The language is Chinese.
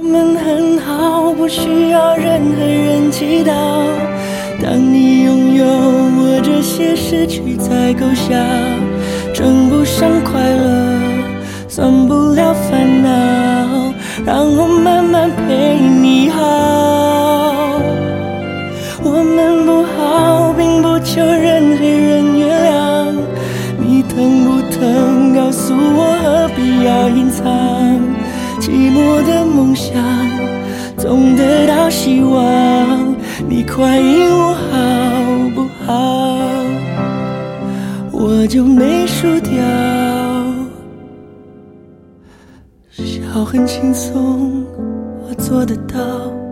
们很好，不需要任何人祈祷。当你拥有我这些失去才够笑，称不上快乐，算不了烦恼，让我慢慢陪你好。我们不好，并不求任何人原谅，你疼不疼？告诉我，何必要隐藏？寂寞的梦想总得到希望，你快应我好不好？我就没输掉，笑很轻松，我做得到。